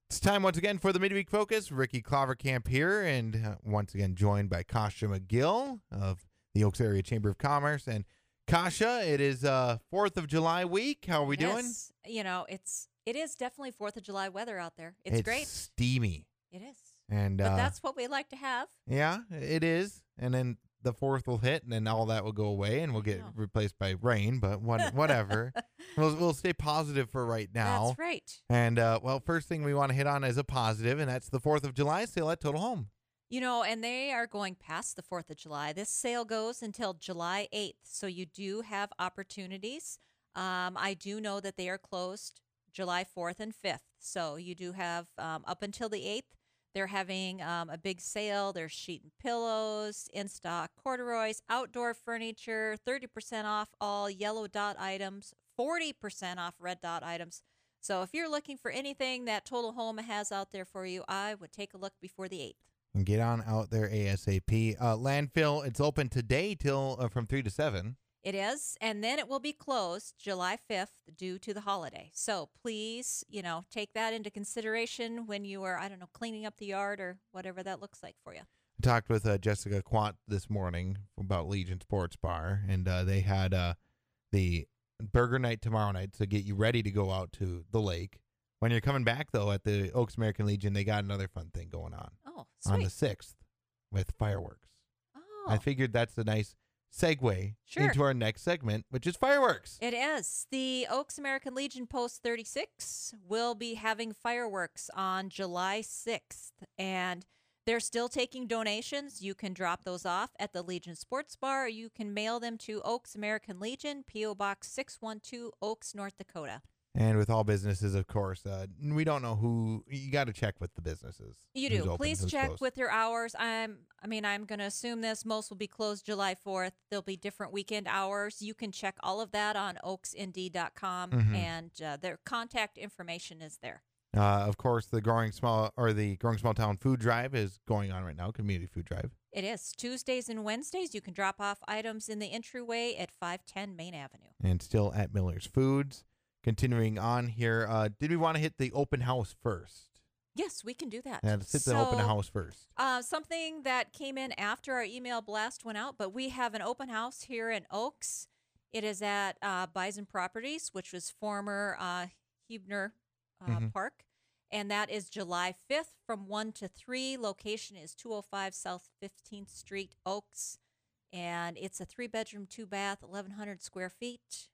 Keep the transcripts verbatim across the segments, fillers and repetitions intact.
It's time once again for the Midweek Focus. Ricky Clovercamp here, and uh, once again joined by Kasha McGill of the Oaks Area Chamber of Commerce. And Kasha, it is uh Fourth of July week. How are we doing? Yes. You know, it's it is definitely Fourth of July weather out there. It's, It's great. steamy. It is. And But uh, that's what we like to have. yeah, it is. And then the fourth will hit, and then all that will go away, and we'll get know. replaced by rain. But what, whatever. we'll, we'll stay positive for right now. That's right. And uh, well, first thing we want to hit on is a positive, and that's the Fourth of July sale at Total Home. You know, and they are going past the fourth of July. This sale goes until July eighth. So you do have opportunities. Um, I do know that they are closed July fourth and fifth. So you do have um, up until the eighth. They're having um, a big sale. There's sheet and pillows, in-stock corduroys, outdoor furniture, thirty percent off all yellow dot items, forty percent off red dot items. So if you're looking for anything that Total Home has out there for you, I would take a look before the eighth. And get on out there ASAP. Uh, landfill, it's open today till uh, from three to seven. It is, and then it will be closed July fifth due to the holiday. So please, you know, take that into consideration when you are, I don't know, cleaning up the yard or whatever that looks like for you. I talked with uh, Jessica Quant this morning about Legion Sports Bar, and uh, they had uh, the burger night tomorrow night to get you ready to go out to the lake. When you're coming back, though, at the Oaks American Legion, they got another fun thing going on. Oh, On the sweet. sixth with fireworks. Oh, I figured that's a nice segue Sure. into our next segment, which is fireworks. it is. The Oaks American Legion Post thirty-six will be having fireworks on July sixth, and they're still taking donations. You can drop those off at the Legion Sports Bar, or you can mail them to Oaks American Legion, P O Box six one two, Oaks, North Dakota. And with all businesses, of course, uh, we don't know who. You got to check with the businesses. You who's do. open, Please who's check closed. with your hours. I'm I mean, I'm going to assume this. Most will be closed July fourth. There'll be different weekend hours. You can check all of that on oaks n d dot com, Mhm. and uh, their contact information is there. Uh, of course, the growing small or the growing small town food drive is going on right now. Community food drive. It is. Tuesdays and Wednesdays, you can drop off items in the entryway at five ten Main Avenue. And still at Miller's Foods. Continuing on here, uh, did we want to hit the open house first? Yes, we can do that. Yeah, let's hit the open So, house first. Uh, something that came in after our email blast went out, but we have an open house here in Oaks. It is at uh, Bison Properties, which was former uh, Hebner uh, Mhm. Park, and that is July fifth from one to three. Location is two oh five South fifteenth Street, Oaks, and it's a three-bedroom, two-bath, eleven hundred square feet.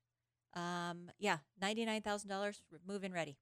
Um, yeah, ninety-nine thousand dollars, move-in ready.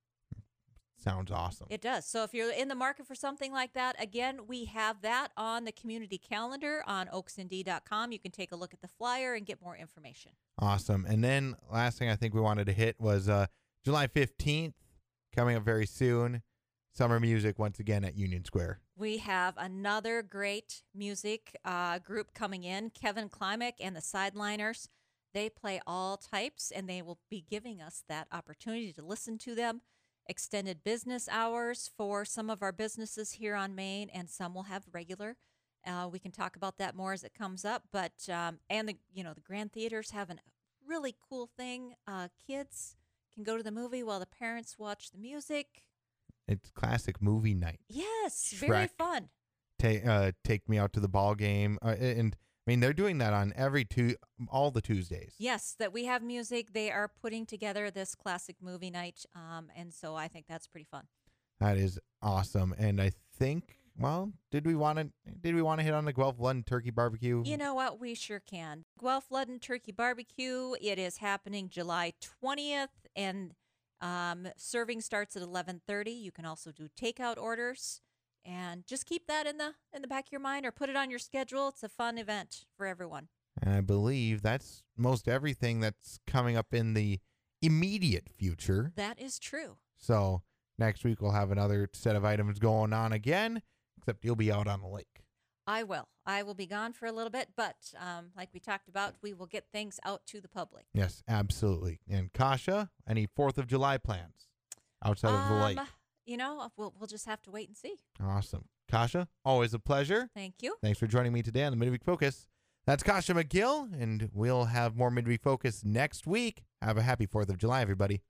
Sounds awesome. It does. So if you're in the market for something like that, again, we have that on the community calendar on oaks n d dot com. You can take a look at the flyer and get more information. Awesome. And then last thing I think we wanted to hit was uh, July fifteenth, coming up very soon. Summer music once again at Union Square. We have another great music uh, group coming in, Kevin Klimek and the Sideliners. They play all types, and they will be giving us that opportunity to listen to them. Extended business hours for some of our businesses here on Main, and some will have regular. Uh, we can talk about that more as it comes up. But um, and the you know the Grand Theaters have a really cool thing. Uh, kids can go to the movie while the parents watch the music. It's classic movie night. Yes, very Shrek. fun. Take uh, take me out to the ball game, uh, and I mean they're doing that on every two all the Tuesdays. Yes, that we have music. They are putting together this classic movie night, um, and so I think that's pretty fun. That is awesome. And I think, well, did we want to did we want to hit on the Guelph London Turkey Barbecue? You know what? We sure can. Guelph Ludden Turkey Barbecue. It is happening July twentieth, and um, serving starts at eleven thirty. You can also do takeout orders, and just keep that in the in the back of your mind, or put it on your schedule. It's a fun event for everyone. And I believe that's most everything that's coming up in the immediate future. That is true. So next week we'll have another set of items going on again, except you'll be out on the lake. I will. I will be gone for a little bit, but um, like we talked about, we will get things out to the public. Yes, absolutely. And Kasha, any Fourth of July plans outside of the lake? Um, You know, we'll we'll just have to wait and see. Awesome. Kasha, always a pleasure. Thank you. Thanks for joining me today on the Midweek Focus. That's Kasha McGill, and we'll have more Midweek Focus next week. Have a happy Fourth of July, everybody.